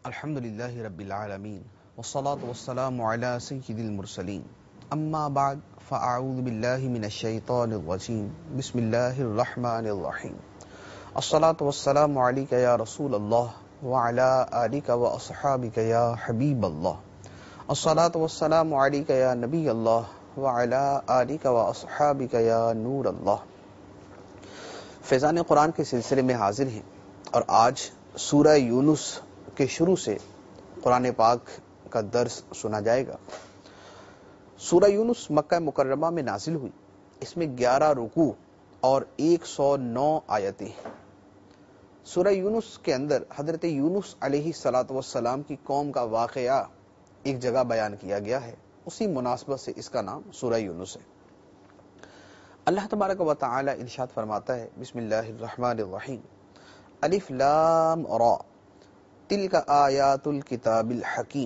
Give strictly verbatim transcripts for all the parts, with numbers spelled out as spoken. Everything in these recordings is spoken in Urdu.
الحمد لله رب العالمين والصلاة والسلام على سيد المرسلين أما بعد فأعوذ بالله من الشيطان الرجيم بسم الله الرحمن الرحيم الصلاة والسلام عليك يا رسول الله وعلى آلك وأصحابك يا حبيب الله الصلاة والسلام عليك يا نبي الله وعلى آلك وأصحابك يا نور الله. فیضان قرآن کے سلسلے میں حاضر ہیں اور آج سورہ یونس کے شروع سے قرآن پاک کا درس سنا جائے گا. سورہ یونس مکہ مکرمہ میں نازل ہوئی. اس میں گیارہ رکوع اور ایک سو نو آیتیں ہیں. سورہ یونس کے اندر حضرت یونس علیہ الصلاۃ والسلام کی قوم کا واقعہ ایک جگہ بیان کیا گیا ہے. اسی مناسبت سے اس کا نام سورہ یونس ہے. اللہ تبارک و تعالی ارشاد فرماتا ہے بسم اللہ الرحمن الرحیم الف لام را تلک آیات الکتاب الحکیم.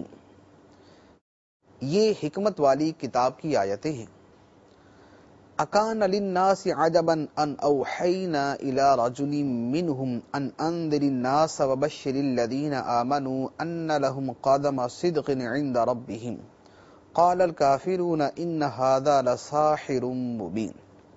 یہ حکمت والی کتاب کی آیتیں ہیں. اکان للناس عجبا ان اوحینا الی رجل منهم ان انذر الناس وبشر الذین آمنوا ان لهم قدم صدق عند ربهم قال الکافرون ان هذا لساحر مبین.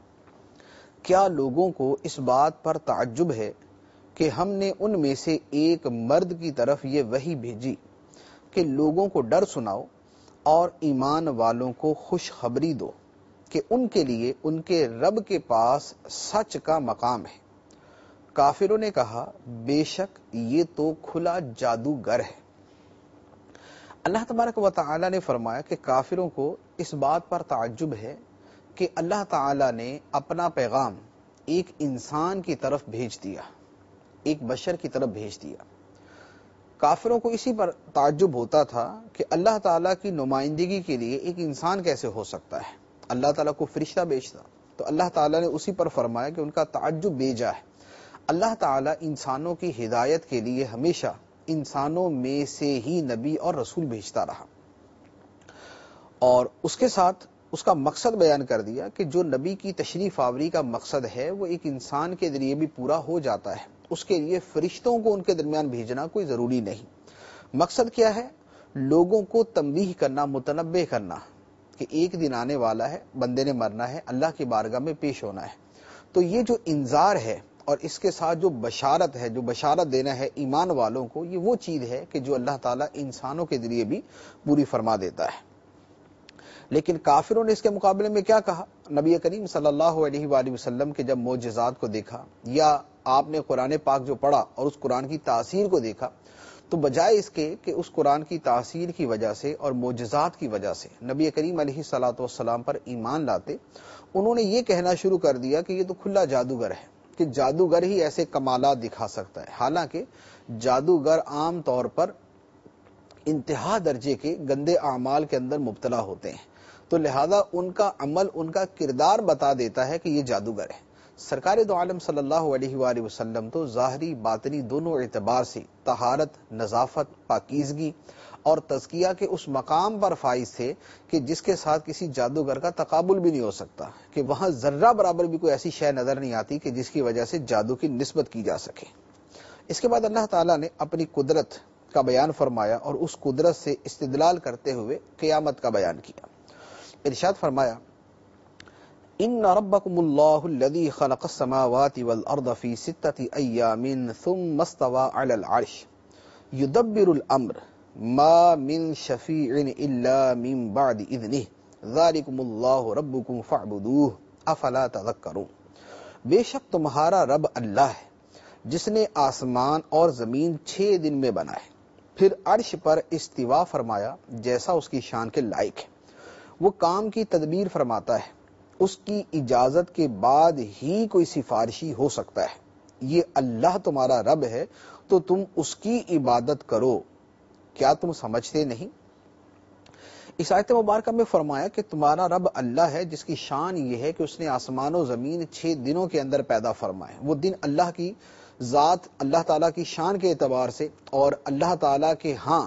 کیا لوگوں کو اس بات پر تعجب ہے کہ ہم نے ان میں سے ایک مرد کی طرف یہ وحی بھیجی کہ لوگوں کو ڈر سناؤ اور ایمان والوں کو خوشخبری دو کہ ان کے لیے ان کے رب کے پاس سچ کا مقام ہے. کافروں نے کہا بے شک یہ تو کھلا جادوگر ہے. اللہ تبارک و تعالی نے فرمایا کہ کافروں کو اس بات پر تعجب ہے کہ اللہ تعالی نے اپنا پیغام ایک انسان کی طرف بھیج دیا، ایک بشر کی طرف بھیج دیا. کافروں کو اسی پر تعجب ہوتا تھا کہ اللہ تعالیٰ کی نمائندگی کے لیے ایک انسان کیسے ہو سکتا ہے. اللہ تعالیٰ کو فرشتہ بھیجتا تو اللہ تعالیٰ نے اسی پر فرمایا کہ ان کا تعجب بیجا ہے. اللہ تعالیٰ انسانوں کی ہدایت کے لیے ہمیشہ انسانوں میں سے ہی نبی اور رسول بھیجتا رہا، اور اس کے ساتھ اس کا مقصد بیان کر دیا کہ جو نبی کی تشریف آوری کا مقصد ہے وہ ایک انسان کے ذریعے بھی پورا ہو جاتا ہے. اس کے لیے فرشتوں کو ان کے درمیان بھیجنا کوئی ضروری نہیں. مقصد کیا ہے؟ لوگوں کو تنبیہ کرنا، متنبہ کرنا کہ ایک دن آنے والا ہے، بندے نے مرنا ہے، اللہ کی بارگاہ میں پیش ہونا ہے. تو یہ جو انذار ہے اور اس کے ساتھ جو بشارت ہے، جو بشارت دینا ہے ایمان والوں کو، یہ وہ چیز ہے کہ جو اللہ تعالیٰ انسانوں کے ذریعے بھی پوری فرما دیتا ہے. لیکن کافروں نے اس کے مقابلے میں کیا کہا؟ نبی کریم صلی اللہ علیہ وآلہ وسلم کے جب معجزات کو دیکھا یا آپ نے قرآن پاک جو پڑھا اور اس قرآن کی تاثیر کو دیکھا، تو بجائے اس کے کہ اس قرآن کی تاثیر کی وجہ سے اور معجزات کی وجہ سے نبی کریم علیہ الصلاۃ والسلام پر ایمان لاتے، انہوں نے یہ کہنا شروع کر دیا کہ یہ تو کھلا جادوگر ہے، کہ جادوگر ہی ایسے کمالات دکھا سکتا ہے. حالانکہ جادوگر عام طور پر انتہا درجے کے گندے اعمال کے اندر مبتلا ہوتے ہیں، تو لہذا ان کا عمل، ان کا کردار بتا دیتا ہے کہ یہ جادوگر ہے. سرکار دو عالم صلی اللہ علیہ وآلہ وسلم تو ظاہری باطنی دونوں اعتبار سے طہارت، نظافت، پاکیزگی اور تزکیہ کے اس مقام پر فائز تھے کہ جس کے ساتھ کسی جادوگر کا تقابل بھی نہیں ہو سکتا، کہ وہاں ذرہ برابر بھی کوئی ایسی شے نظر نہیں آتی کہ جس کی وجہ سے جادو کی نسبت کی جا سکے. اس کے بعد اللہ تعالیٰ نے اپنی قدرت کا بیان فرمایا اور اس قدرت سے استدلال کرتے ہوئے قیامت کا بیان کیا. ارشاد فرمایا ان ربکم اللہ الذی خلق السماوات والارض فی ستۃ ایام ثم استوى علی العرش یدبر الامر ما من شفیع الا من بعد اذنہ ذالکم اللہ ربکم فاعبدوہ افلا تذکرون. بے شک تمہارا رب اللہ ہے جس نے آسمان اور زمین چھ دن میں بنائے، پھر عرش پر استوا فرمایا جیسا اس کی شان کے لائق ہے. وہ کام کی تدبیر فرماتا ہے، اس کی اجازت کے بعد ہی کوئی سفارشی ہو سکتا ہے. یہ اللہ تمہارا رب ہے تو تم اس کی عبادت کرو، کیا تم سمجھتے نہیں؟ اس آیت مبارکہ میں فرمایا کہ تمہارا رب اللہ ہے جس کی شان یہ ہے کہ اس نے آسمان و زمین چھ دنوں کے اندر پیدا فرمائے. وہ دن اللہ کی ذات، اللہ تعالیٰ کی شان کے اعتبار سے اور اللہ تعالیٰ کے ہاں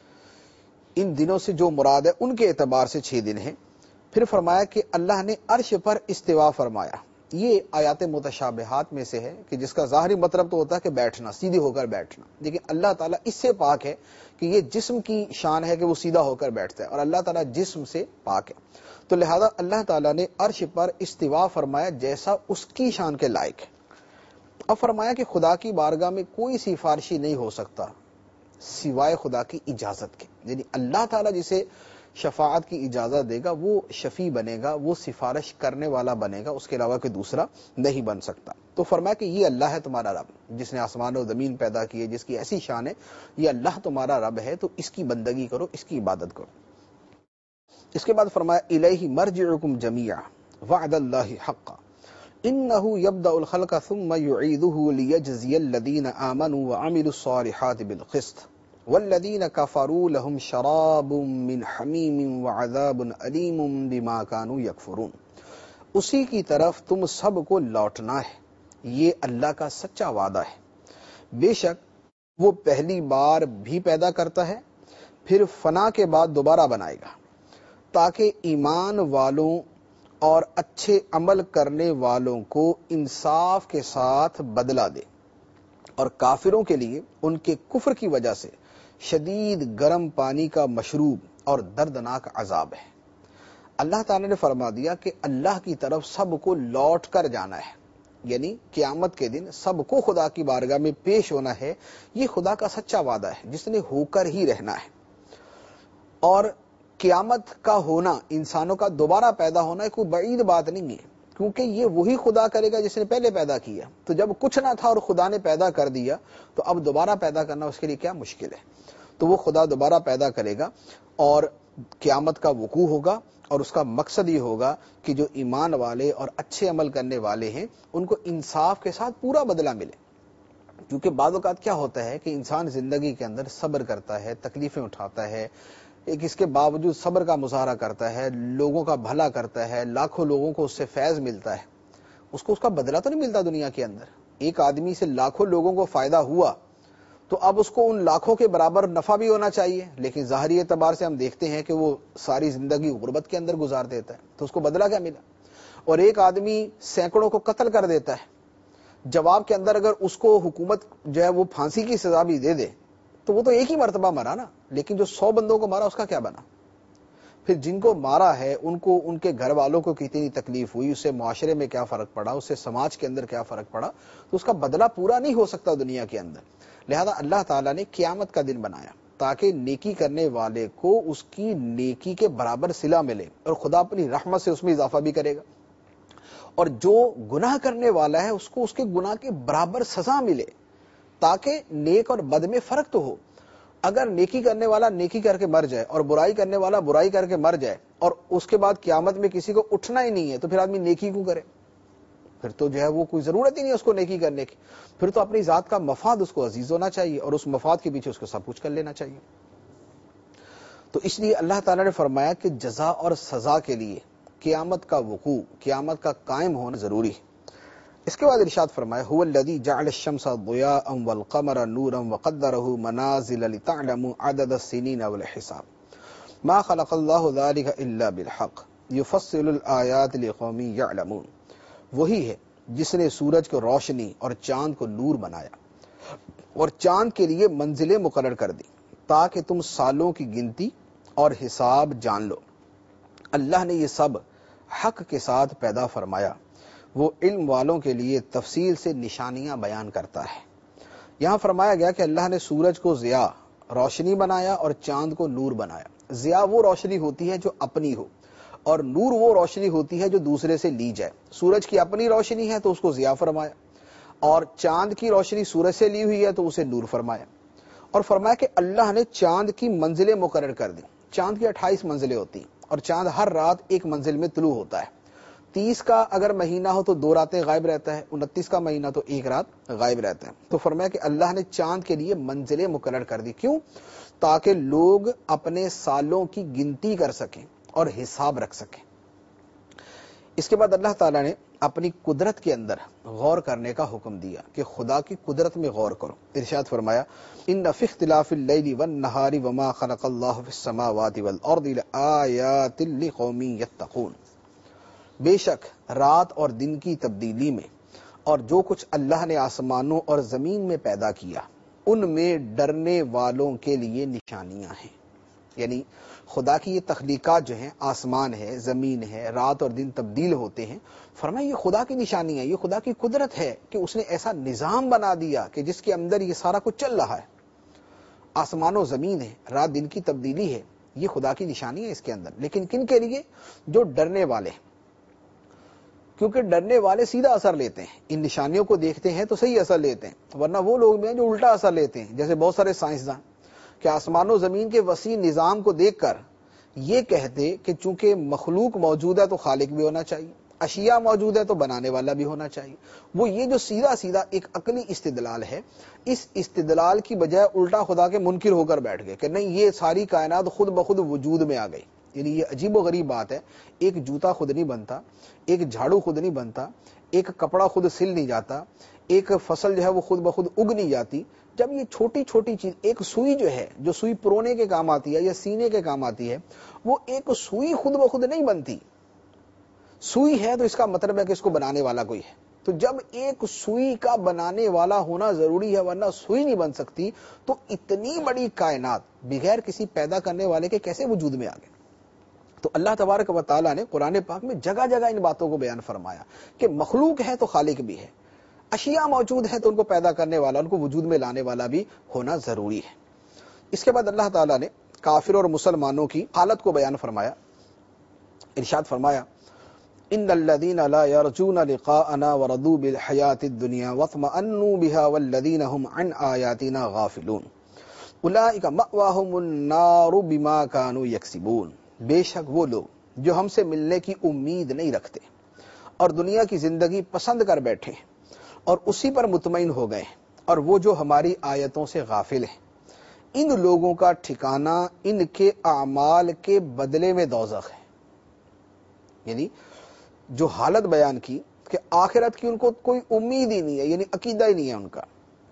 ان دنوں سے جو مراد ہے ان کے اعتبار سے چھ دن ہیں. پھر فرمایا کہ اللہ نے عرش پر استوا فرمایا، یہ آیات متشابہات میں سے ہے کہ جس کا ظاہری مطلب تو ہوتا ہے کہ بیٹھنا، سیدھے ہو کر بیٹھنا، لیکن اللہ تعالیٰ اس سے پاک ہے کہ یہ جسم کی شان ہے کہ وہ سیدھا ہو کر بیٹھتا ہے، اور اللہ تعالیٰ جسم سے پاک ہے، تو لہذا اللہ تعالیٰ نے عرش پر استوا فرمایا جیسا اس کی شان کے لائق ہے۔ اب فرمایا کہ خدا کی بارگاہ میں کوئی سفارشی نہیں ہو سکتا سوائے خدا کی اجازت کے، یعنی اللہ تعالیٰ جسے شفاعت کی اجازت دے گا وہ شفیع بنے گا، وہ سفارش کرنے والا بنے گا، اس کے علاوہ کوئی دوسرا نہیں بن سکتا۔ تو فرمایا کہ یہ اللہ ہے تمہارا رب جس نے آسمان و زمین پیدا کیے، جس کی ایسی شان ہے، یہ اللہ تمہارا رب ہے، تو اس کی بندگی کرو، اس کی عبادت کرو۔ اس کے بعد فرمایا الیہ مرجعکم جمیعا وعد اللہ حقا انه يبدأ الخلق ثم يعيده ليجزي الذين آمنوا وعملوا الصالحات بالقسط والذين كفروا لهم شراب من حميم وعذاب أليم بما كانوا يكفرون۔ اسی کی طرف تم سب کو لوٹنا ہے، یہ اللہ کا سچا وعدہ ہے، بے شک وہ پہلی بار بھی پیدا کرتا ہے پھر فنا کے بعد دوبارہ بنائے گا، تاکہ ایمان والوں اور اچھے عمل کرنے والوں کو انصاف کے ساتھ بدلہ دے، اور کافروں کے لیے ان کے کفر کی وجہ سے شدید گرم پانی کا مشروب اور دردناک عذاب ہے۔ اللہ تعالی نے فرما دیا کہ اللہ کی طرف سب کو لوٹ کر جانا ہے، یعنی قیامت کے دن سب کو خدا کی بارگاہ میں پیش ہونا ہے، یہ خدا کا سچا وعدہ ہے جس نے ہو کر ہی رہنا ہے۔ اور قیامت کا ہونا، انسانوں کا دوبارہ پیدا ہونا کوئی بعید بات نہیں ہے، کیونکہ یہ وہی خدا کرے گا جس نے پہلے پیدا کیا، تو جب کچھ نہ تھا اور خدا نے پیدا کر دیا تو اب دوبارہ پیدا کرنا اس کے لیے کیا مشکل ہے، تو وہ خدا دوبارہ پیدا کرے گا اور قیامت کا وقوع ہوگا، اور اس کا مقصد یہ ہوگا کہ جو ایمان والے اور اچھے عمل کرنے والے ہیں ان کو انصاف کے ساتھ پورا بدلہ ملے۔ کیونکہ بعض اوقات کیا ہوتا ہے کہ انسان زندگی کے اندر صبر کرتا ہے، تکلیفیں اٹھاتا ہے، ایک اس کے باوجود صبر کا مظاہرہ کرتا ہے، لوگوں کا بھلا کرتا ہے، لاکھوں لوگوں کو اس سے فیض ملتا ہے، اس کو اس کا بدلہ تو نہیں ملتا دنیا کے اندر۔ ایک آدمی سے لاکھوں لوگوں کو فائدہ ہوا تو اب اس کو ان لاکھوں کے برابر نفع بھی ہونا چاہیے، لیکن ظاہری اعتبار سے ہم دیکھتے ہیں کہ وہ ساری زندگی غربت کے اندر گزار دیتا ہے، تو اس کو بدلہ کیا ملا؟ اور ایک آدمی سینکڑوں کو قتل کر دیتا ہے، جواب کے اندر اگر اس کو حکومت جو ہے وہ پھانسی کی سزا بھی دے دے تو وہ تو ایک ہی مرتبہ مرا نا، لیکن جو سو بندوں کو مارا اس کا کیا بنا؟ پھر جن کو مارا ہے ان کو، ان کے گھر والوں کو کتنی تکلیف ہوئی، اس سے معاشرے میں کیا فرق پڑا، اس سے سماج کے اندر کیا فرق پڑا، تو اس کا بدلہ پورا نہیں ہو سکتا دنیا کے اندر۔ لہذا اللہ تعالیٰ نے قیامت کا دن بنایا تاکہ نیکی کرنے والے کو اس کی نیکی کے برابر صلہ ملے، اور خدا اپنی رحمت سے اس میں اضافہ بھی کرے گا، اور جو گناہ کرنے والا ہے اس کو اس کے گناہ کے برابر سزا ملے، تاکہ نیک اور بد میں فرق تو ہو۔ اگر نیکی کرنے والا نیکی کر کے مر جائے اور برائی کرنے والا برائی کر کے مر جائے اور اس کے بعد قیامت میں کسی کو اٹھنا ہی نہیں ہے، تو پھر آدمی نیکی کیوں کرے؟ پھر تو جو ہے وہ کوئی ضرورت ہی نہیں ہے اس کو نیکی کرنے کی، پھر تو اپنی ذات کا مفاد اس کو عزیز ہونا چاہیے اور اس مفاد کے پیچھے اس کو سب کچھ کر لینا چاہیے۔ تو اس لیے اللہ تعالیٰ نے فرمایا کہ جزا اور سزا کے لیے قیامت کا وقوع، قیامت کا قائم ہونا ضروری ہے۔ اس کے بعد ارشاد فرمایا هو الذی جعل الشمس ضیاء والقمر نورا وقدره منازل لتعلموا عدد السنین والحساب ما خلق اللہ ذلك الا بالحق یفصل الآیات لقوم یعلمون۔ وہی ہے جس نے سورج کو روشنی اور چاند کو نور بنایا اور چاند کے لیے منزلیں مقرر کر دی تاکہ تم سالوں کی گنتی اور حساب جان لو۔ اللہ نے یہ سب حق کے ساتھ پیدا فرمایا، وہ علم والوں کے لیے تفصیل سے نشانیاں بیان کرتا ہے۔ یہاں فرمایا گیا کہ اللہ نے سورج کو ضیاء، روشنی بنایا اور چاند کو نور بنایا۔ ضیاء وہ روشنی ہوتی ہے جو اپنی ہو، اور نور وہ روشنی ہوتی ہے جو دوسرے سے لی جائے۔ سورج کی اپنی روشنی ہے تو اس کو ضیاء فرمایا، اور چاند کی روشنی سورج سے لی ہوئی ہے تو اسے نور فرمایا۔ اور فرمایا کہ اللہ نے چاند کی منزلیں مقرر کر دی۔ چاند کی اٹھائیس منزلیں ہوتی ہیں، اور چاند ہر رات ایک منزل میں طلوع ہوتا ہے۔ تیس کا اگر مہینہ ہو تو دو راتیں غائب رہتا ہے، انتیس کا مہینہ تو ایک رات غائب رہتا ہے۔ تو فرمایا کہ اللہ نے چاند کے لیے منزلیں مقرر کر دی، کیوں؟ تاکہ لوگ اپنے سالوں کی گنتی کر سکیں اور حساب رکھ سکیں۔ اس کے بعد اللہ تعالیٰ نے اپنی قدرت کے اندر غور کرنے کا حکم دیا کہ خدا کی قدرت میں غور کرو۔ ارشاد فرمایا ان فی اختلاف اللیل والنہار وما خلق اللہ فی السماوات والارض لآیات لقوم یتقون۔ بے شک رات اور دن کی تبدیلی میں اور جو کچھ اللہ نے آسمانوں اور زمین میں پیدا کیا ان میں ڈرنے والوں کے لیے نشانیاں ہیں. یعنی خدا کی یہ تخلیقات جو ہیں، آسمان ہے، زمین ہے، رات اور دن تبدیل ہوتے ہیں، فرمایا یہ خدا کی نشانی ہے، یہ خدا کی قدرت ہے کہ اس نے ایسا نظام بنا دیا کہ جس کے اندر یہ سارا کچھ چل رہا ہے. آسمان و زمین ہے، رات دن کی تبدیلی ہے، یہ خدا کی نشانی ہے اس کے اندر. لیکن کن کے لیے؟ جو ڈرنے والے ہیں، کیونکہ ڈرنے والے سیدھا اثر لیتے ہیں، ان نشانیوں کو دیکھتے ہیں تو صحیح اثر لیتے ہیں، ورنہ وہ لوگ بھی ہیں جو الٹا اثر لیتے ہیں. جیسے بہت سارے سائنسداں کہ آسمان و زمین کے وسیع نظام کو دیکھ کر یہ کہتے کہ چونکہ مخلوق موجود ہے تو خالق بھی ہونا چاہیے، اشیاء موجود ہے تو بنانے والا بھی ہونا چاہیے. وہ یہ جو سیدھا سیدھا ایک عقلی استدلال ہے، اس استدلال کی بجائے الٹا خدا کے منکر ہو کر بیٹھ گئے کہ نہیں، یہ ساری کائنات خود بخود وجود میں آ گئی. یعنی یہ عجیب و غریب بات ہے. ایک جوتا خود نہیں بنتا، ایک جھاڑو خود نہیں بنتا، ایک کپڑا خود سل نہیں جاتا، ایک فصل جو ہے وہ خود بخود اگ نہیں جاتی. جب یہ چھوٹی چھوٹی چیز، ایک سوئی جو ہے، جو سوئی پرونے کے کام آتی ہے یا سینے کے کام آتی ہے، وہ ایک سوئی خود بخود نہیں بنتی. سوئی ہے تو اس کا مطلب ہے کہ اس کو بنانے والا کوئی ہے. تو جب ایک سوئی کا بنانے والا ہونا ضروری ہے ورنہ سوئی نہیں بن سکتی، تو اتنی بڑی کائنات بغیر کسی پیدا کرنے والے کے کیسے وجود میں آ گئے؟ تو اللہ تبارک و تعالیٰ نے قرآن پاک میں جگہ جگہ ان باتوں کو بیان فرمایا کہ مخلوق ہے تو خالق بھی ہے، اشیاء موجود ہے تو ان کو پیدا کرنے والا، ان کو وجود میں لانے والا بھی ہونا ضروری ہے. اس کے بعد اللہ تعالیٰ نے کافر اور مسلمانوں کی حالت کو بیان فرمایا. ارشاد فرمایا ان الذين لا يرجون لقاءنا ورضوا بالحياة الدنيا واطمأنوا بها والذين هم عن آياتنا غافلون اولئك مأواهم النار بما كانوا يكسبون. بے شک وہ لوگ جو ہم سے ملنے کی امید نہیں رکھتے اور دنیا کی زندگی پسند کر بیٹھے اور اسی پر مطمئن ہو گئے، اور وہ جو ہماری آیتوں سے غافل ہیں، ان لوگوں کا ٹھکانہ ان کے اعمال کے بدلے میں دوزخ ہے. یعنی جو حالت بیان کی کہ آخرت کی ان کو کوئی امید ہی نہیں ہے، یعنی عقیدہ ہی نہیں ہے ان کا،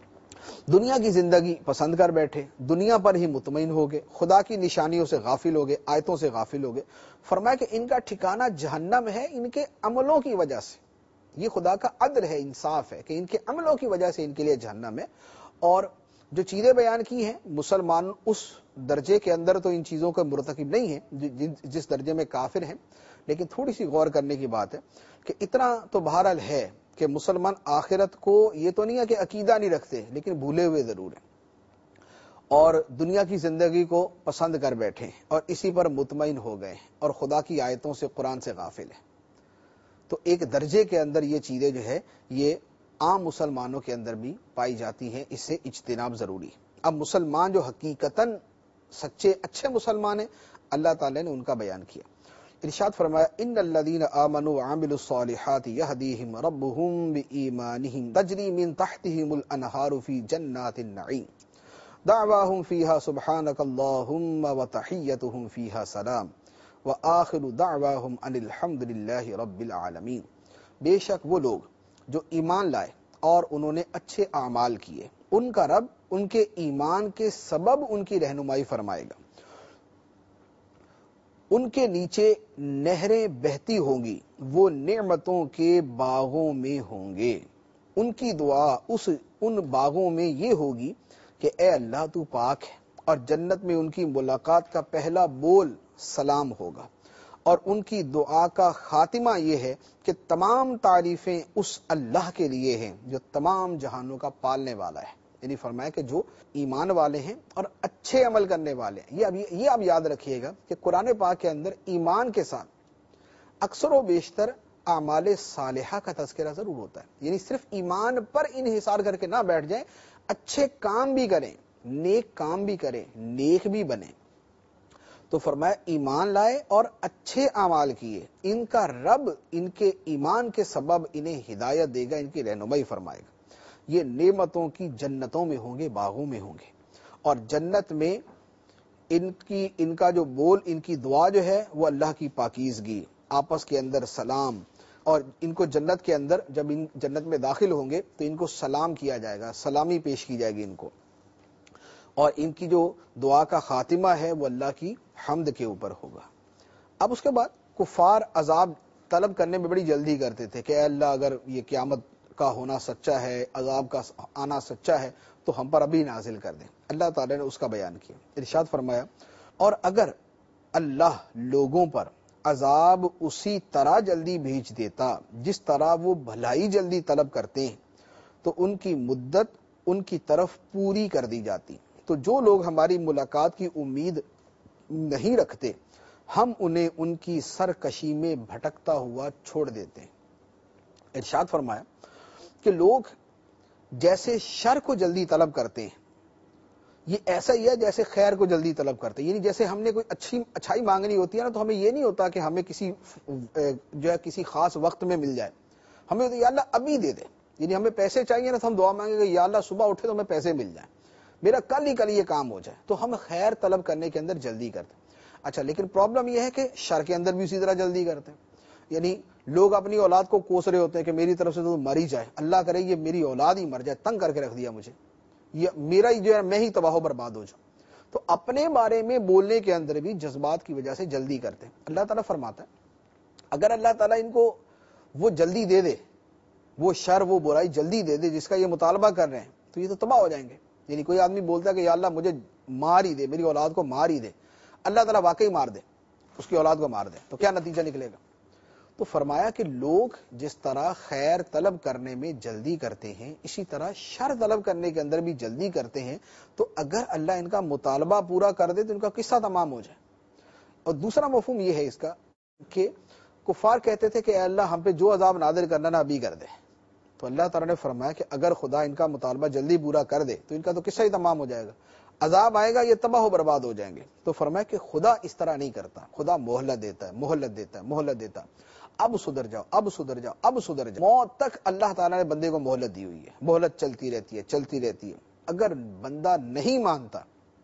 دنیا کی زندگی پسند کر بیٹھے، دنیا پر ہی مطمئن ہو گئے، خدا کی نشانیوں سے غافل ہو گئے، آیتوں سے غافل ہو گئے. فرمایا کہ ان کا ٹھکانہ جہنم ہے ان کے عملوں کی وجہ سے. یہ خدا کا عدل ہے، انصاف ہے کہ ان کے عملوں کی وجہ سے ان کے لیے جہنم ہے. اور جو چیزیں بیان کی ہیں، مسلمان اس درجے کے اندر تو ان چیزوں کا مرتکب نہیں ہے جس درجے میں کافر ہیں، لیکن تھوڑی سی غور کرنے کی بات ہے کہ اتنا تو بہرحال ہے کہ مسلمان آخرت کو یہ تو نہیں ہے کہ عقیدہ نہیں رکھتے، لیکن بھولے ہوئے ضرور ہیں اور دنیا کی زندگی کو پسند کر بیٹھے اور اسی پر مطمئن ہو گئے اور خدا کی آیتوں سے، قرآن سے غافل ہیں. تو ایک درجے کے اندر یہ چیزیں جو ہے یہ عام مسلمانوں کے اندر بھی پائی جاتی ہیں، اس سے اجتناب ضروری ہے. اب مسلمان جو حقیقتاً سچے اچھے مسلمان ہیں، اللہ تعالیٰ نے ان کا بیان کیا. ارشاد فرمایا ان الذين آمنوا وعملوا الصالحات يهديهم ربهم بإيمانهم تجري من تحتهم الأنهار في جنات النعيم دعواهم فيها سبحانك اللهم وتحيتهم فيها سلام وآخر دعواهم ان الحمد لله رب العالمین. بے شک وہ لوگ جو ایمان لائے اور انہوں نے اچھے اعمال کیے، ان کا رب ان کے ایمان کے سبب ان کی رہنمائی فرمائے گا، ان کے نیچے نہریں بہتی ہوں گی، وہ نعمتوں کے باغوں میں ہوں گے. ان کی دعا اس ان باغوں میں یہ ہوگی کہ اے اللہ تو پاک ہے، اور جنت میں ان کی ملاقات کا پہلا بول سلام ہوگا، اور ان کی دعا کا خاتمہ یہ ہے کہ تمام تعریفیں اس اللہ کے لیے ہیں جو تمام جہانوں کا پالنے والا ہے. یعنی فرمایا کہ جو ایمان والے ہیں اور اچھے عمل کرنے والے ہیں. یہ اب یہ آپ یاد رکھیے گا کہ قرآن پاک کے اندر ایمان کے ساتھ اکثر و بیشتر اعمال صالحہ کا تذکرہ ضرور ہوتا ہے. یعنی صرف ایمان پر انحصار کر کے نہ بیٹھ جائیں، اچھے کام بھی کریں، نیک کام بھی کریں، نیک بھی بنیں. تو فرمایا ایمان لائے اور اچھے اعمال کیے، ان کا رب ان کے ایمان کے سبب انہیں ہدایت دے گا، ان کی رہنمائی فرمائے گا. یہ نعمتوں کی جنتوں میں ہوں گے، باغوں میں ہوں گے، اور جنت میں ان کی ان کا جو بول، ان کی دعا جو ہے وہ اللہ کی پاکیزگی، آپس کے اندر سلام. اور ان کو جنت کے اندر جب ان جنت میں داخل ہوں گے تو ان کو سلام کیا جائے گا، سلامی پیش کی جائے گی ان کو، اور ان کی جو دعا کا خاتمہ ہے وہ اللہ کی حمد کے اوپر ہوگا. اب اس کے بعد کفار عذاب طلب کرنے میں بڑی جلدی کرتے تھے کہ اے اللہ اگر یہ قیامت کا ہونا سچا ہے، عذاب کا آنا سچا ہے تو ہم پر ابھی نازل کر دیں۔ اللہ تعالیٰ نے اس کا بیان کیا، ارشاد فرمایا اور اگر اللہ لوگوں پر عذاب اسی طرح جلدی بھیج دیتا جس طرح وہ بھلائی جلدی طلب کرتے ہیں تو ان کی مدت ان کی طرف پوری کر دی جاتی۔ تو جو لوگ ہماری ملاقات کی امید نہیں رکھتے ہم انہیں ان کی سرکشی میں بھٹکتا ہوا چھوڑ دیتے ہیں۔ ارشاد فرمایا کہ لوگ جیسے شر کو جلدی طلب کرتے ہیں یہ ایسا ہی ہے جیسے خیر کو جلدی طلب کرتے ہیں، یعنی جیسے ہم نے کوئی اچھی اچھائی مانگنی ہوتی ہے نا تو ہمیں یہ نہیں ہوتا کہ ہمیں کسی جو ہے کسی خاص وقت میں مل جائے، ہمیں یا اللہ ابھی دے دے، یعنی ہمیں پیسے چاہیے نا تو ہم دعا مانگیں گے یا اللہ صبح اٹھے تو ہمیں پیسے مل جائیں، میرا کل ہی کل یہ کام ہو جائے، تو ہم خیر طلب کرنے کے اندر جلدی کرتے ہیں۔ اچھا لیکن پرابلم یہ ہے کہ شر کے اندر بھی اسی طرح جلدی کرتے ہیں، یعنی لوگ اپنی اولاد کو کوس رہے ہوتے ہیں کہ میری طرف سے تو مر ہی جائے، اللہ کرے یہ میری اولاد ہی مر جائے، تنگ کر کے رکھ دیا مجھے، یہ میرا ہی جو ہے میں ہی تباہ و برباد ہو جاؤں۔ تو اپنے بارے میں بولنے کے اندر بھی جذبات کی وجہ سے جلدی کرتے ہیں۔ اللہ تعالیٰ فرماتا ہے اگر اللہ تعالیٰ ان کو وہ جلدی دے دے، وہ شر وہ برائی جلدی دے دے جس کا یہ مطالبہ کر رہے ہیں تو یہ تو تباہ ہو جائیں گے۔ یعنی کوئی آدمی بولتا ہے کہ یا اللہ مجھے مار ہی دے، میری اولاد کو مار ہی دے، اللہ تعالیٰ واقعی مار دے، اس کی اولاد کو مار دے تو کیا نتیجہ نکلے گا؟ تو فرمایا کہ لوگ جس طرح خیر طلب کرنے میں جلدی کرتے ہیں اسی طرح شر طلب کرنے کے اندر بھی جلدی کرتے ہیں، تو اگر اللہ ان کا مطالبہ پورا کر دے تو ان کا قصہ تمام ہو جائے۔ اور دوسرا مفہوم یہ ہے اس کا کہ کفار کہتے تھے کہ اے اللہ ہم پہ جو عذاب نازل کرنا نا ابھی کر دے، تو اللہ تعالیٰ نے فرمایا کہ اگر خدا ان کا مطالبہ جلدی پورا کر دے تو ان کا تو قصہ ہی تمام ہو جائے گا، عذاب آئے گا یہ تباہ و برباد ہو جائیں گے۔ تو فرمایا کہ خدا اس طرح نہیں کرتا، خدا مہلت دیتا ہے مہلت دیتا ہے مہلت دیتا ہے، اب سدھر جاؤ اب سدھر جاؤ اب سدھر جاؤ، موت تک اللہ تعالیٰ نے بندے کو مہلت دی ہوئی ہے، مہلت چلتی رہتی ہے چلتی رہتی ہے۔ اگر بندہ نہیں مانتا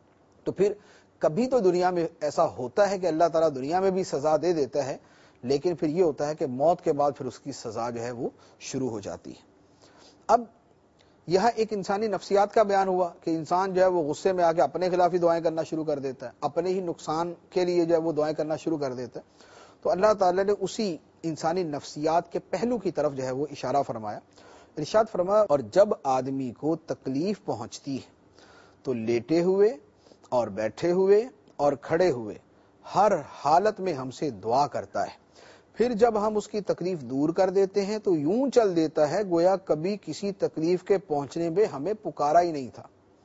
تو پھر کبھی تو دنیا میں ایسا ہوتا ہے کہ اللہ تعالیٰ دنیا میں بھی سزا دے دیتا ہے، لیکن پھر یہ ہوتا ہے کہ موت کے بعد پھر اس کی سزا جو ہے وہ شروع ہو جاتی ہے۔ اب یہاں ایک انسانی نفسیات کا بیان ہوا کہ انسان جو ہے وہ غصے میں آ کے اپنے خلاف ہی دعائیں کرنا شروع کر دیتا ہے، اپنے ہی نقصان کے لیے جو ہے وہ دعائیں کرنا شروع کر دیتا ہے۔ تو اللہ تعالیٰ نے اسی انسانی نفسیات کے پہلو کی طرف جو ہے وہ اشارہ فرمایا، ارشاد فرمایا اور جب آدمی کو تکلیف پہنچتی ہے تو لیٹے ہوئے اور بیٹھے ہوئے اور کھڑے ہوئے ہر حالت میں ہم سے دعا کرتا ہے، پھر جب ہم اس کی تکلیف دور کر دیتے ہیں تو یوں چل دیتا ہے گویا کبھی کسی تکلیف کے پہنچنے میں ہمیں پکارا ہی نہیں تھا۔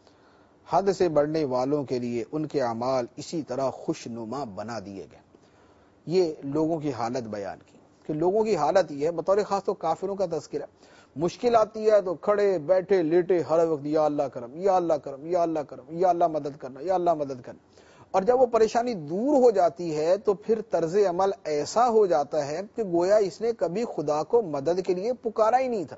حد سے بڑھنے والوں کے لیے ان کے اعمال اسی طرح خوشنما بنا دیے گئے۔ یہ لوگوں کی حالت بیان کی کہ لوگوں کی حالت یہ ہے، بطور خاص تو کافروں کا تذکرہ، مشکل آتی ہے تو کھڑے بیٹھے لیٹے ہر وقت یا اللہ کرم یا اللہ کرم یا اللہ کرم یا اللہ مدد کرنا یا اللہ مدد کرنا، اور جب وہ پریشانی دور ہو جاتی ہے تو پھر طرز عمل ایسا ہو جاتا ہے کہ گویا اس نے کبھی خدا کو مدد کے لیے پکارا ہی نہیں تھا۔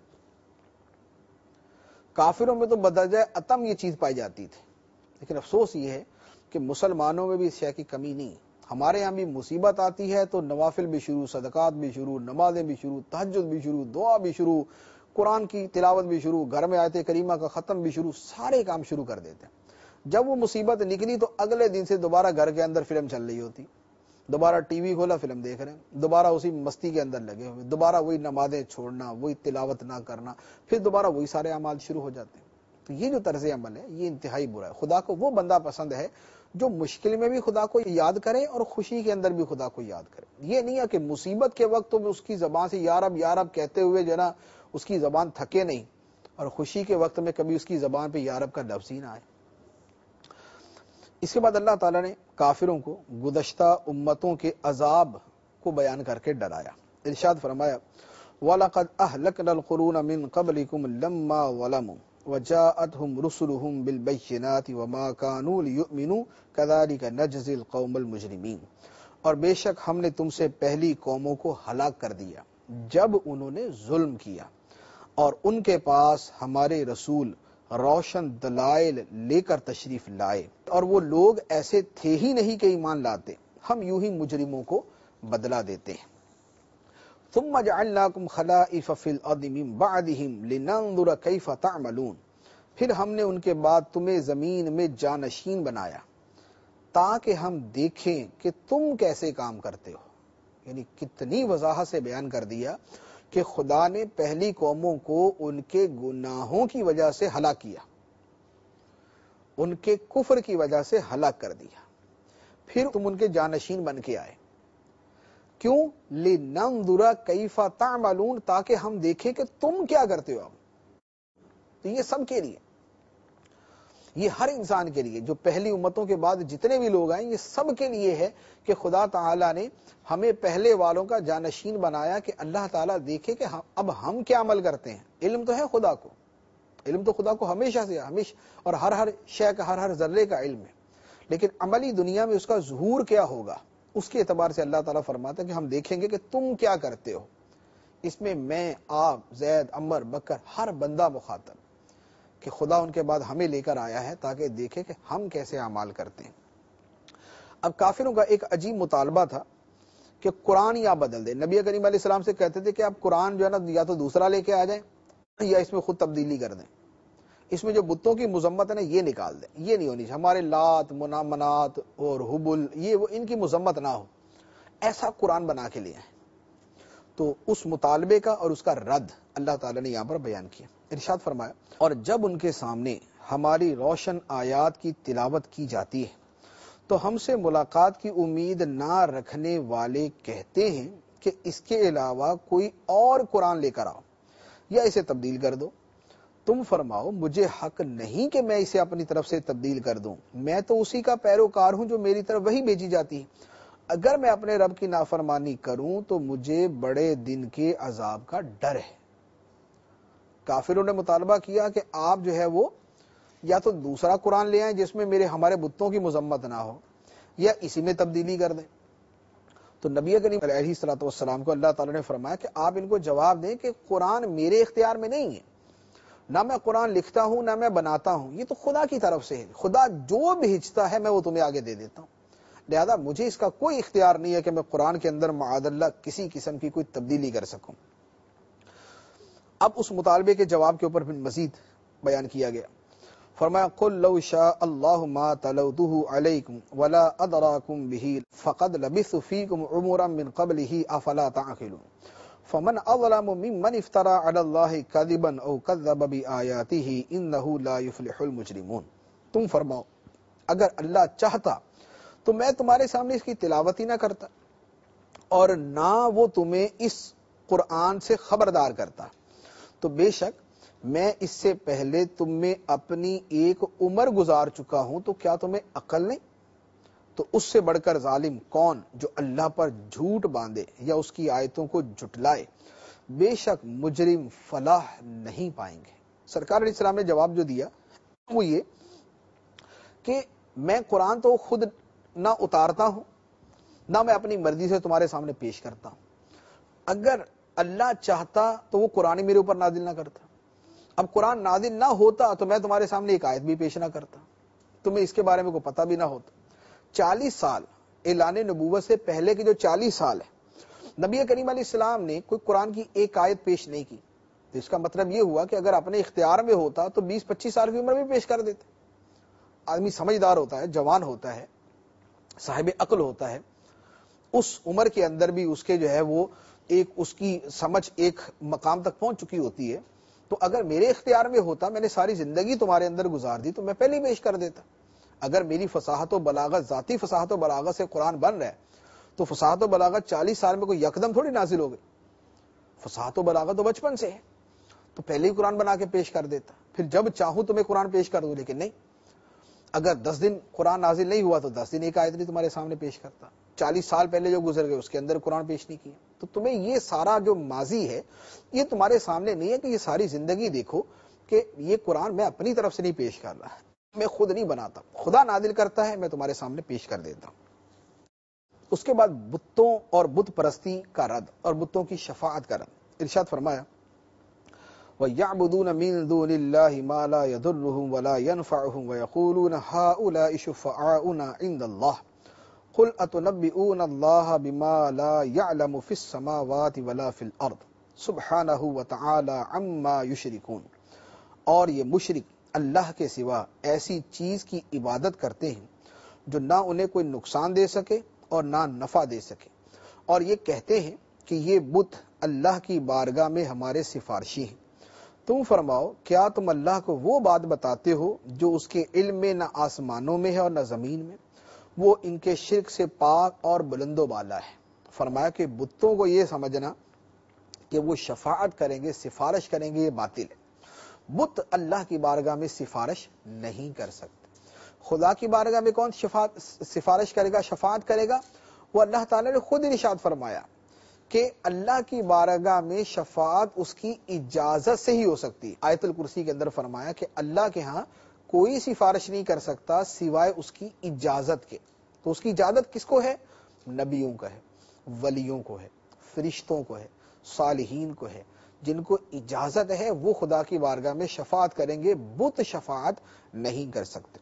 کافروں میں تو بدرجہ اتم یہ چیز پائی جاتی تھی، لیکن افسوس یہ ہے کہ مسلمانوں میں بھی اس شے کی کمی نہیں۔ ہمارے یہاں بھی مصیبت آتی ہے تو نوافل بھی شروع، صدقات بھی شروع، نمازیں بھی شروع، تہجد بھی شروع، دعا بھی شروع، قرآن کی تلاوت بھی شروع، گھر میں آیت کریمہ کا ختم بھی شروع، سارے کام شروع کر دیتے ہیں۔ جب وہ مصیبت نکلی تو اگلے دن سے دوبارہ گھر کے اندر فلم چل رہی ہوتی، دوبارہ ٹی وی کھولا فلم دیکھ رہے ہیں، دوبارہ اسی مستی کے اندر لگے ہوئے، دوبارہ وہی نمازیں چھوڑنا، وہی تلاوت نہ کرنا، پھر دوبارہ وہی سارے اعمال شروع ہو جاتے ہیں۔ تو یہ جو طرز عمل ہے یہ انتہائی برا ہے۔ خدا کو وہ بندہ پسند ہے جو مشکل میں بھی خدا کو یاد کرے اور خوشی کے اندر بھی خدا کو یاد کرے۔ یہ نہیں ہے کہ مصیبت کے وقت تو اس کی زبان سے یا رب یا رب کہتے ہوئے جو نا اس کی زبان تھکے نہیں، اور خوشی کے وقت میں کبھی اس کی زبان پہ یا رب کا لفظ ہی نہ آئے۔ اس کے بعد اللہ تعالیٰ نے کافروں کو گزشتہ امتوں کے عذاب کو بیان کر کے ڈرایا۔ ارشاد فرمایا وَلَقَدْ أَهْلَكْنَا الْقُرُونَ مِنْ قَبْلِكُمْ لَمَّا ظَلَمُوا وَجَاءَتْهُمْ رُسُلُهُم بِالْبَيِّنَاتِ وَمَا كَانُوا لِيُؤْمِنُوا كَذَلِكَ نَجْزِي الْقَوْمَ الْمُجْرِمِينَ، اور بے شک ہم نے تم سے پہلی قوموں کو ہلاک کر دیا جب انہوں نے ظلم کیا، اور ان کے پاس ہمارے رسول روشن دلائل لے کر تشریف لائے اور وہ لوگ ایسے تھے ہی نہیں کہ ایمان لاتے، ہم یوں ہی مجرموں کو بدلہ دیتے ہیں۔ ثم جعلناکم خلائف فی الارض من بعدہم لننظر کیف تعملون، پھر ہم نے ان کے بعد تمہیں زمین میں جانشین بنایا تاکہ ہم دیکھیں کہ تم کیسے کام کرتے ہو۔ یعنی کتنی وضاحت سے بیان کر دیا کہ خدا نے پہلی قوموں کو ان کے گناہوں کی وجہ سے ہلاک کیا، ان کے کفر کی وجہ سے ہلاک کر دیا، پھر تم ان کے جانشین بن کے آئے۔ کیوں؟ لِنَنظُرَ كَيْفَ تَعْمَلُونَ، تاکہ ہم دیکھیں کہ تم کیا کرتے ہو۔ تو یہ سب کے لیے، یہ ہر انسان کے لیے، جو پہلی امتوں کے بعد جتنے بھی لوگ آئیں، یہ سب کے لیے ہے کہ خدا تعالیٰ نے ہمیں پہلے والوں کا جانشین بنایا کہ اللہ تعالیٰ دیکھے کہ اب ہم کیا عمل کرتے ہیں۔ علم تو ہے خدا کو، علم تو خدا کو ہمیشہ سے ہمیشہ اور ہر ہر شے کا، ہر ہر ذرے کا علم ہے، لیکن عملی دنیا میں اس کا ظہور کیا ہوگا، اس کے اعتبار سے اللہ تعالیٰ فرماتا ہے کہ ہم دیکھیں گے کہ تم کیا کرتے ہو۔ اس میں میں، آپ، زید، عمر، بکر، ہر بندہ مخاطب، کہ خدا ان کے بعد ہمیں لے کر آیا ہے تاکہ دیکھے کہ ہم کیسے اعمال کرتے ہیں۔ اب کافروں کا ایک عجیب مطالبہ تھا کہ قرآن یا بدل دے۔ نبی کریم علیہ السلام سے کہتے تھے کہ آپ قرآن جو ہے نا یا تو دوسرا لے کے آ جائیں یا اس میں خود تبدیلی کر دیں، اس میں جو بتوں کی مذمت ہے نا یہ نکال دیں، یہ نہیں ہونی چاہیے، ہمارے لات، منات اور حبل یہ وہ ان کی مذمت نہ ہو، ایسا قرآن بنا کے لے آئیں۔ تو اس مطالبے کا اور اس کا رد اللہ تعالیٰ نے یہاں پر بیان کیا۔ ارشاد فرمایا، اور جب ان کے سامنے ہماری روشن آیات کی تلاوت کی جاتی ہے تو ہم سے ملاقات کی امید نہ رکھنے والے کہتے ہیں کہ اس کے علاوہ کوئی اور قرآن لے کر آؤ یا اسے تبدیل کر دو۔ تم فرماؤ، مجھے حق نہیں کہ میں اسے اپنی طرف سے تبدیل کر دوں، میں تو اسی کا پیروکار ہوں جو میری طرف وہی بھیجی جاتی ہے۔ اگر میں اپنے رب کی نافرمانی کروں تو مجھے بڑے دن کے عذاب کا ڈر ہے۔ کافروں نے مطالبہ کیا کہ آپ جو ہے وہ یا تو دوسرا قرآن لے آئیں جس میں میرے ہمارے بتوں کی مذمت نہ ہو، یا اسی میں تبدیلی کر دیں۔ تو نبی کریم علیہ الصلوۃ والسلام کو اللہ تعالیٰ نے فرمایا کہ آپ ان کو جواب دیں کہ قرآن میرے اختیار میں نہیں ہے، نہ میں قرآن لکھتا ہوں نہ میں بناتا ہوں، یہ تو خدا کی طرف سے ہے، خدا جو بھیجتا ہے میں وہ تمہیں آگے دے دیتا ہوں، لہذا مجھے اس کا کوئی اختیار نہیں ہے کہ میں قرآن کے اندر معاذ اللہ کسی قسم کی کوئی تبدیلی کر سکوں۔ اب اس مطالبے کے جواب کے اوپر مزید بیان کیا گیا، فرمایا قل لو شاء اللہ ما تلوته علیکم ولا ادراکم به فقد لبثت فیکم عمرا من قبلہ افلا تعقلون فمن اظلم ممن افترى علی اللہ کذبا او کذب بآیاتہ انہ لا یفلح المجرمون۔ تم فرماؤ اگر اللہ چاہتا تو میں تمہارے سامنے اس کی تلاوت ہی نہ کرتا اور نہ وہ تمہیں اس قرآن سے خبردار کرتا، تو بے شک میں اس سے پہلے تم میں اپنی ایک عمر گزار چکا ہوں، تو کیا تمہیں عقل نہیں؟ تو اس سے بڑھ کر ظالم کون جو اللہ پر جھوٹ باندھے یا اس کی آیتوں کو جھٹلائے، بے شک مجرم فلاح نہیں پائیں گے۔ سرکار علیہ السلام نے جواب جو دیا وہ یہ کہ میں قرآن تو خود نہ اتارتا ہوں نہ میں اپنی مرضی سے تمہارے سامنے پیش کرتا ہوں، اگر اللہ چاہتا تو وہ قرآن میرے اوپر نازل نہ کرتا، اب قرآن نازل نہ ہوتا تو میں تمہارے سامنے ایک آیت بھی پیش نہ کرتا، تمہیں اس کے بارے میں کوئی پتہ بھی نہ ہوتا۔ چالیس سال اعلان نبوت سے پہلے کے جو چالیس سال ہے نبی کریم علیہ السلام نے کوئی قرآن کی ایک آیت پیش نہیں کی، تو اس کا مطلب یہ ہوا کہ اگر اپنے اختیار میں ہوتا تو بیس پچیس سال کی عمر میں پیش کر دیتے۔ آدمی سمجھدار ہوتا ہے، جوان ہوتا ہے، صاحب عقل ہوتا ہے، اس عمر کے اندر بھی اس کے جو ہے وہ ایک اس کی سمجھ ایک مقام تک پہنچ چکی ہوتی ہے، تو اگر میرے اختیار میں ہوتا، میں نے ساری زندگی تمہارے اندر گزار دی، تو میں پہلے ہی پیش کر دیتا۔ اگر میری فصاحت و بلاغت، ذاتی فصاحت و بلاغت سے قرآن بن رہا ہے تو فصاحت و بلاغت چالیس سال میں کوئی یکدم تھوڑی نازل ہو گئی، فصاحت و بلاغت تو بچپن سے ہے، تو پہلے ہی قرآن بنا کے پیش کر دیتا، پھر جب چاہوں تو میں قرآن پیش کر دوں، لیکن نہیں، اگر دس دن قرآن نازل نہیں ہوا تو دس دن ایک آیت نہیں تمہارے سامنے پیش کرتا، چالیس سال پہلے جو گزر گئے اس کے اندر قرآن پیش نہیں کیا۔ تو تمہیں یہ سارا جو ماضی ہے یہ تمہارے سامنے نہیں ہے کہ یہ ساری زندگی دیکھو کہ یہ قرآن میں اپنی طرف سے نہیں پیش کر رہا، میں خود نہیں بناتا، خدا نازل کرتا ہے، میں تمہارے سامنے پیش کر دیتا ہوں۔ اس کے بعد بتوں اور بت پرستی کا رد اور بتوں کی شفاعت کا رد، ارشاد فرمایا وَيَعْبُدُونَ مِن دُونِ اللَّهِ مَا لَا يَضُرُّهُمْ وَلَا يَنْفَعُهُمْ وَيَقُولُونَ هَؤُلَاءِ شُفَعَاؤُنَا عِندَ اللَّهِ قُلْ أَتُنَبِّئُونَ اللَّهَ بِمَا لَا يَعْلَمُ فِي السَّمَاوَاتِ وَلَا فِي الْأَرْضِ سُبْحَانَهُ وَتَعَالَى عَمَّا يُشْرِكُونَ۔ اور یہ مشرک اللہ کے سوا ایسی چیز کی عبادت کرتے ہیں جو نہ انہیں کوئی نقصان دے سکے اور نہ نفع دے سکے، اور یہ کہتے ہیں کہ یہ بت اللہ کی بارگاہ میں ہمارے سفارشی ہیں۔ تم فرماؤ کیا تم اللہ کو وہ بات بتاتے ہو جو اس کے علم میں نہ آسمانوں میں ہے اور نہ زمین میں؟ وہ ان کے شرک سے پاک اور بلند و بالا ہے۔ فرمایا کہ بتوں کو یہ سمجھنا کہ وہ شفاعت کریں گے، سفارش کریں گے، یہ باطل ہے۔ بت اللہ کی بارگاہ میں سفارش نہیں کر سکتے۔ خدا کی بارگاہ میں کون شفاعت سفارش کرے گا، شفاعت کرے گا؟ وہ اللہ تعالیٰ نے خود ارشاد فرمایا کہ اللہ کی بارگاہ میں شفاعت اس کی اجازت سے ہی ہو سکتی۔ آیت الکرسی کے اندر فرمایا کہ اللہ کے ہاں کوئی سفارش نہیں کر سکتا سوائے اس کی اجازت کے۔ تو اس کی اجازت کس کو ہے؟ نبیوں کا ہے، ولیوں کو ہے، فرشتوں کو ہے، صالحین کو ہے۔ جن کو اجازت ہے وہ خدا کی بارگاہ میں شفاعت کریں گے، بت شفاعت نہیں کر سکتے۔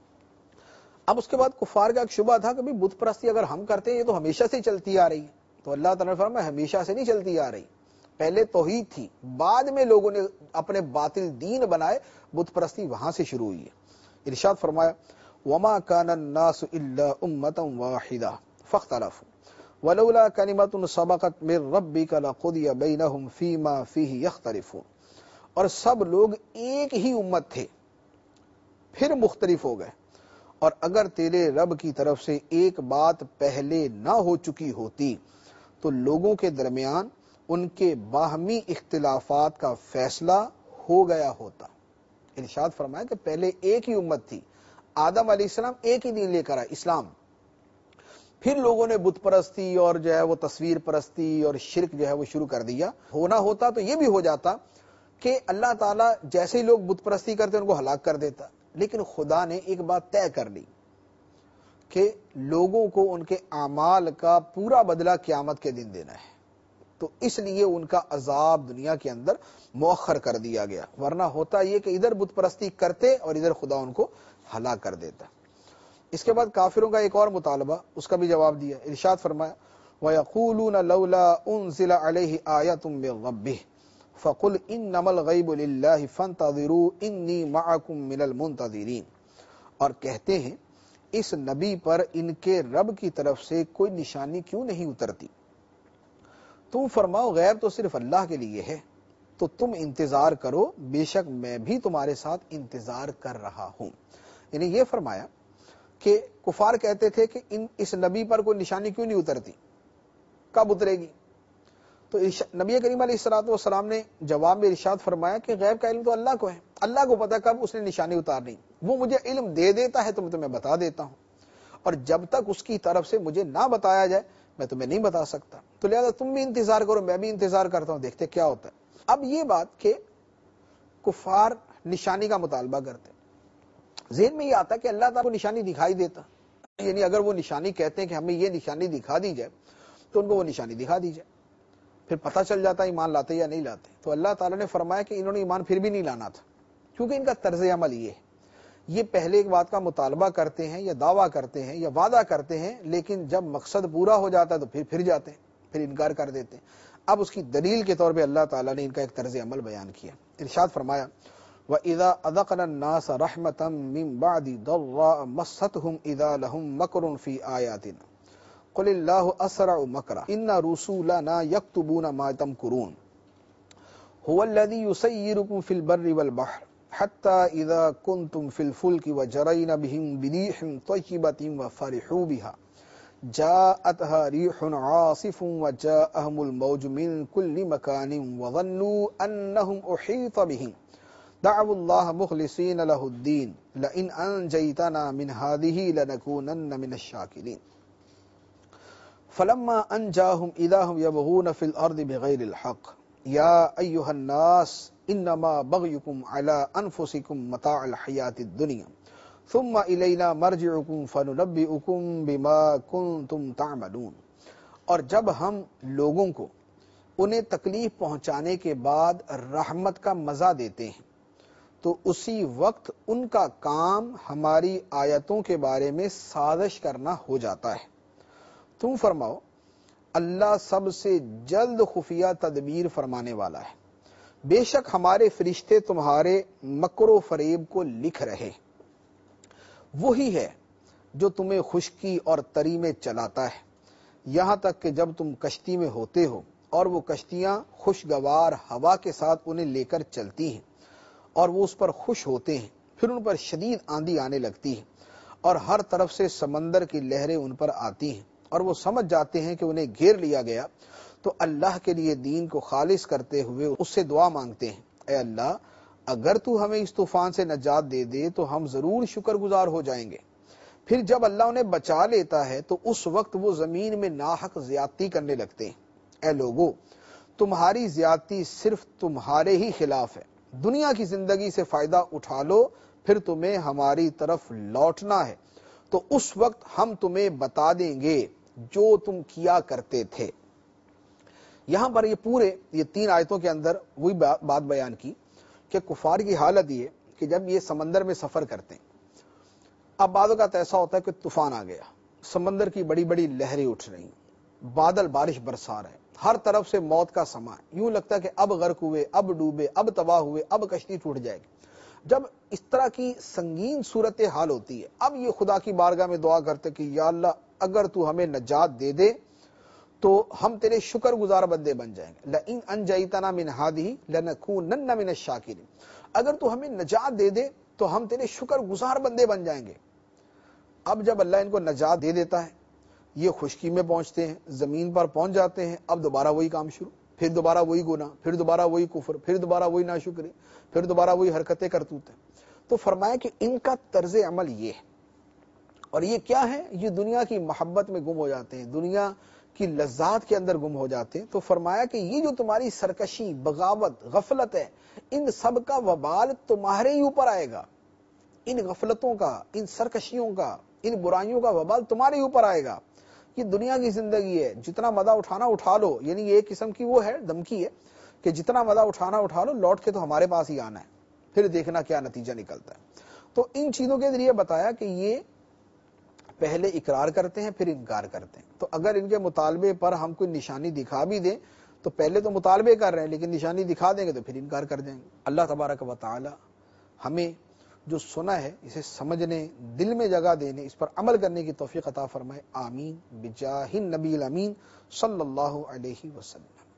اب اس کے بعد کفار کا ایک شبہ تھا کہ بت پرستی اگر ہم کرتے ہیں یہ تو ہمیشہ سے چلتی آ رہی ہے۔ تو اللہ تعالیٰ نے فرمایا ہمیشہ سے نہیں چلتی آ رہی، پہلے توحید تھی، بعد میں لوگوں نے اپنے باطل دین بنائے، بت پرستی وہاں سے شروع ہوئی ہے۔ ارشاد فرمایا وما كان الناس الا امه واحده فاختلفوا ولولا كلمه سبقت من ربك لقضي بينهم فيما فيه يختلفون، اور سب لوگ ایک ہی امت تھے پھر مختلف ہو گئے، اور اگر تیرے رب کی طرف سے ایک بات پہلے نہ ہو چکی ہوتی تو لوگوں کے درمیان ان کے باہمی اختلافات کا فیصلہ ہو گیا ہوتا۔ ارشاد فرمایا کہ پہلے ایک ہی امت تھی، آدم علیہ السلام ایک ہی دین لے کر آئے، اسلام، پھر لوگوں نے بت پرستی اور جو ہے وہ تصویر پرستی اور شرک جو ہے وہ شروع کر دیا۔ ہونا ہوتا تو یہ بھی ہو جاتا کہ اللہ تعالیٰ جیسے ہی لوگ بت پرستی کرتے ان کو ہلاک کر دیتا، لیکن خدا نے ایک بات طے کر لی کہ لوگوں کو ان کے اعمال کا پورا بدلہ قیامت کے دن دینا ہے، تو اس لیے ان کا عذاب دنیا کے اندر مؤخر کر دیا گیا، ورنہ ہوتا یہ کہ ادھر بت پرستی کرتے اور ادھر خدا ان کو ہلاک کر دیتا۔ اس کے بعد کافروں کا ایک اور مطالبہ، اس کا بھی جواب دیا۔ ارشاد فرمایا وَيَقُولُونَ لَوْلَا أُنزِلَ عَلَيْهِ آيَةٌ مِّن رَّبِّهِ فَقُلْ إِنَّمَا الْغَيْبُ لِلَّهِ فَانتَظِرُوا إِنِّي مَعَكُم مِّنَ الْمُنتَظِرِينَ، اور کہتے ہیں اس نبی پر ان کے رب کی طرف سے کوئی نشانی کیوں نہیں اترتی؟ تم فرماؤ غیب تو صرف اللہ کے لیے ہے، تو تم انتظار کرو، بے شک میں بھی تمہارے ساتھ انتظار کر رہا ہوں۔ یعنی یہ فرمایا کہ کفار کہتے تھے کہ ان اس نبی پر کوئی نشانی کیوں نہیں اترتی، کب اترے گی؟ تو نبی کریم علیہ الصلوۃ والسلام نے جواب میں ارشاد فرمایا کہ غیب کا علم تو اللہ کو ہے، اللہ کو پتہ کب اس نے نشانی اتارنی، وہ مجھے علم دے دیتا ہے تو میں تمہیں بتا دیتا ہوں، اور جب تک اس کی طرف سے مجھے نہ بتایا جائے میں تمہیں نہیں بتا سکتا، تو لہذا تم بھی انتظار کرو، میں بھی انتظار کرتا ہوں، دیکھتے کیا ہوتا ہے۔ اب یہ بات کہ کفار نشانی کا مطالبہ کرتے، ذہن میں یہ آتا کہ اللہ تعالیٰ کو نشانی دکھائی دیتا، یعنی اگر وہ نشانی کہتے ہیں کہ ہمیں یہ نشانی دکھا دی جائے تو ان کو وہ نشانی دکھا دی جائے، پھر پتہ چل جاتا ایمان لاتے یا نہیں لاتے۔ تو اللہ تعالیٰ نے فرمایا کہ انہوں نے ایمان پھر بھی نہیں لانا تھا، کیونکہ ان کا طرز عمل یہ ہے، یہ پہلے ایک بات کا مطالبہ کرتے ہیں یا دعویٰ کرتے ہیں یا وعدہ کرتے ہیں، لیکن جب مقصد پورا ہو جاتا ہے تو پھر پھر جاتے ہیں، پھر انکار کر دیتے ہیں۔ اب اس کی دلیل کے طور پہ اللہ تعالیٰ نے ان کا ایک طرز عمل بیان کیا۔ ارشاد فرمایا وَإِذَا أَذَقْنَا النَّاسَ رَحْمَةً مِّن بَعْدِ ضَرَّاءٍ مَّسَّتْهُمْ إِذَا لَهُم مَّكْرٌ فِي آيَاتِنَا قُلِ اللَّهُ أَسْرَعُ مَكْرًا إِنَّ رُسُلَنَا يَكْتُبُونَ مَا تَمْكُرُونَ هُوَ الَّذِي يُسَيِّرُكُمْ فِي الْبَرِّ وَالْبَحْرِ حَتَّى إِذَا كُنتُمْ فِي الْفُلْكِ وَجَرَيْنَ بِهِم بِرِيحٍ طَيِّبَةٍ وَفَرِحُوا بِهَا جَاءَتْهَا رِيحٌ عَاصِفٌ وَجَاءَهُمُ الْمَوْجُ مِن كُلِّ مَكَانٍ وَظَنُّوا أَنَّهُمْ أُحِيطَ بِهِمْ دعوا الله مخلصين له الدين لئن أنجيتنا من هذه لنكونن من الشاكرين فلما أنجاهم إذا هم يبغون في الأرض بغير الحق يا أيها الناس إنما بغيكم على أنفسكم متاع الحياة الدنيا ثم إلينا مرجعكم فننبئكم بما كنتم تعملون۔ اور جب ہم لوگوں کو انہیں تکلیف پہنچانے کے بعد رحمت کا مزہ دیتے ہیں تو اسی وقت ان کا کام ہماری آیتوں کے بارے میں سازش کرنا ہو جاتا ہے۔ تم فرماؤ اللہ سب سے جلد خفیہ تدبیر فرمانے والا ہے، بے شک ہمارے فرشتے تمہارے مکر و فریب کو لکھ رہے، وہی ہے جو تمہیں خشکی اور تری میں چلاتا ہے، یہاں تک کہ جب تم کشتی میں ہوتے ہو اور وہ کشتیاں خوشگوار ہوا کے ساتھ انہیں لے کر چلتی ہیں اور وہ اس پر خوش ہوتے ہیں، پھر ان پر شدید آندھی آنے لگتی ہے اور ہر طرف سے سمندر کی لہریں ان پر آتی ہیں اور وہ سمجھ جاتے ہیں کہ انہیں گھیر لیا گیا، تو اللہ کے لیے دین کو خالص کرتے ہوئے اس سے دعا مانگتے ہیں، اے اللہ اگر تو ہمیں اس طوفان سے نجات دے دے تو ہم ضرور شکر گزار ہو جائیں گے۔ پھر جب اللہ انہیں بچا لیتا ہے تو اس وقت وہ زمین میں ناحق زیادتی کرنے لگتے ہیں۔ اے لوگو، تمہاری زیادتی صرف تمہارے ہی خلاف ہے، دنیا کی زندگی سے فائدہ اٹھا لو، پھر تمہیں ہماری طرف لوٹنا ہے تو اس وقت ہم تمہیں بتا دیں گے جو تم کیا کرتے تھے۔ یہاں پر یہ پورے یہ تین آیتوں کے اندر وہی بات بیان کی کہ کفار کی حالت یہ کہ جب یہ سمندر میں سفر کرتے ہیں، اب بعض اوقات ایسا ہوتا ہے کہ طوفان آ گیا، سمندر کی بڑی بڑی لہریں اٹھ رہی، بادل بارش برسا رہے، ہر طرف سے موت کا سما، یوں لگتا ہے کہ اب غرق ہوئے، اب ڈوبے، اب تباہ ہوئے، اب کشتی ٹوٹ جائے گی۔ جب اس طرح کی سنگین صورت حال ہوتی ہے، اب یہ خدا کی بارگاہ میں دعا کرتے کہ یا اللہ اگر تو ہمیں نجات دے دے تو ہم تیرے شکر گزار بندے بن جائیں گے، لئن انجیتنا من ہذہ لنکونن من الشاکرین، اگر تو ہمیں نجات دے دے تو ہم تیرے شکر گزار بندے بن جائیں گے۔ اب جب اللہ ان کو نجات دے دیتا ہے، یہ خشکی میں پہنچتے ہیں، زمین پر پہنچ جاتے ہیں، اب دوبارہ وہی کام شروع، پھر دوبارہ وہی گناہ، پھر دوبارہ وہی کفر، پھر دوبارہ وہی ناشکری، پھر دوبارہ وہی حرکتیں کرتوتے۔ تو فرمایا کہ ان کا طرز عمل یہ ہے، اور یہ کیا ہے؟ یہ دنیا کی محبت میں گم ہو جاتے ہیں، دنیا کی لذات کے اندر گم ہو جاتے ہیں۔ تو فرمایا کہ یہ جو تمہاری سرکشی، بغاوت، غفلت ہے، ان سب کا وبال تمہارے ہی اوپر آئے گا، ان غفلتوں کا، ان سرکشیوں کا، ان برائیوں کا وبال تمہارے ہی اوپر آئے گا۔ یہ دنیا کی زندگی ہے، جتنا مزہ اٹھانا اٹھا لو، یعنی یہ ایک قسم کی وہ ہے دھمکی ہے کہ جتنا مزہ اٹھانا اٹھا لو، لوٹ کے تو ہمارے پاس ہی آنا ہے، پھر دیکھنا کیا نتیجہ نکلتا ہے۔ تو ان چیزوں کے ذریعے بتایا کہ یہ پہلے اقرار کرتے ہیں پھر انکار کرتے ہیں، تو اگر ان کے مطالبے پر ہم کوئی نشانی دکھا بھی دیں تو پہلے تو مطالبے کر رہے ہیں لیکن نشانی دکھا دیں گے تو پھر انکار کر جائیں گے۔ اللہ تبارک و تعالی ہمیں جو سنا ہے اسے سمجھنے، دل میں جگہ دینے، اس پر عمل کرنے کی توفیق عطا فرمائے، آمین بجاہ النبی الامین صلی اللہ علیہ وسلم۔